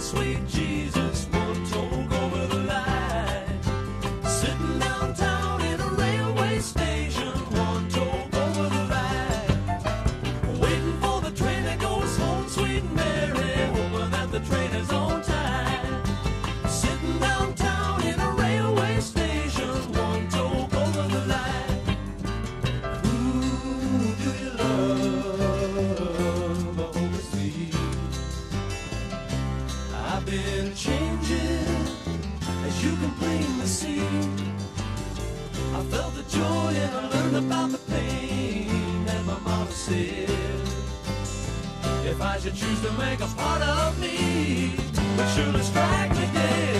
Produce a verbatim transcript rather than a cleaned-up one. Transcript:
sweet Jesus, one told over the line. Sitting downtown in a railway station, one told over the line. Waiting for the train that goes home, sweet Mary, hoping that the train is on time. Sitting downtown in a railway station, one told over the line. Who do you love? I hope it's me. I've been changing, as you can plainly see. I felt the joy and I learned about the pain that my mama said. If I should choose to make a part of me, would surely strike me dead.